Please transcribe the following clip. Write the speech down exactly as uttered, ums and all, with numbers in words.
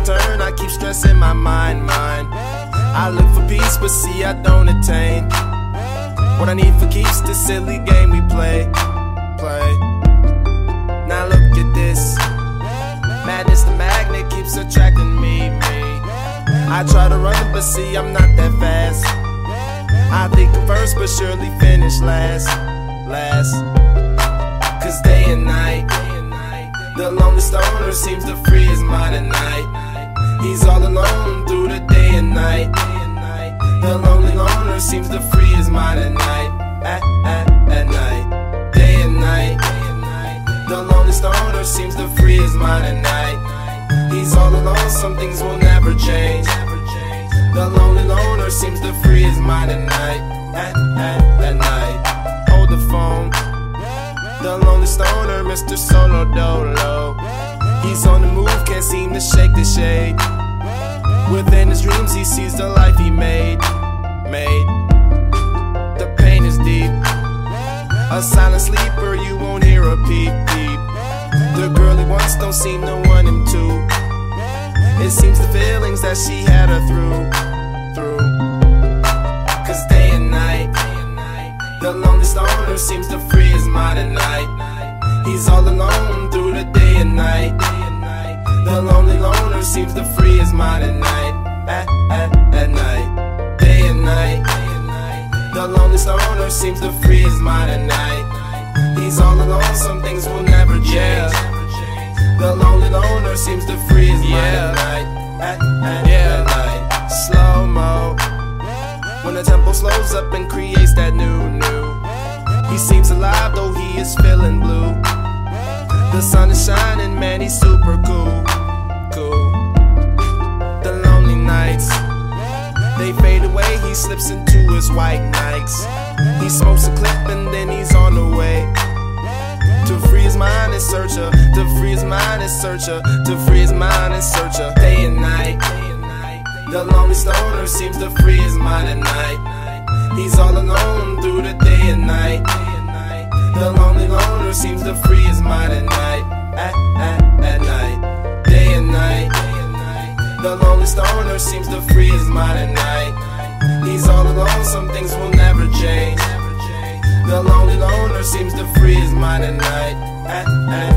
turn, I keep stressing my mind, mind. I look for peace, but see I don't attain what I need for keeps, the silly game we play, play. Now look at this, madness the magnet keeps attracting me, me. I try to run, but see I'm not that fast. I think I'm first, but surely finish last, last. Cause day and night, the lonely stoner seems to free his mind at night. He's all alone through the day and night. The lonely loner seems to free his mind at night, at, at, at night. Day and night, the lonely stoner seems to free his mind at night. He's all alone, some things will never change. The lonely loner seems to free his mind at night, at, at, at night. Hold the phone, the lonely stoner, Mister Solo Dolo. He's on the move, can't seem to shake the shade. Within his dreams he sees the life he made, made. The pain is deep, a silent sleeper, you won't hear a peep, peep. The girl he wants don't seem to want him to. It seems the feelings that she had her through, through. Cause day and night, the lonely stoner seems to free his mind at night. He's all alone through the day and night. The lonely loner seems to free his mind at night, at, at, at night. Day and night, the lonely stoner seems to free his mind at night. He's all alone, some things will never change. The lonely loner seems to free his mind yeah. at night, at, at, yeah. at night. Slow-mo, when the tempo slows up and creates that new, new. He seems alive though he is feeling blue. The sun is shining, man, he's super cool, cool. The lonely nights, they fade away, he slips into his white Nikes. He smokes a clip and then he's on the way. To free his mind and search her, to free his mind and search her, to free his mind and search her. Day and night, the lonely stoner seems to free his mind at night. He's all alone through the day and night. The lonely loner seems to free his mind at night, at, at, at night. Day and night, the lonely stoner seems to free his mind at night. He's all alone, some things will never change. The lonely loner seems to free his mind at night, at, at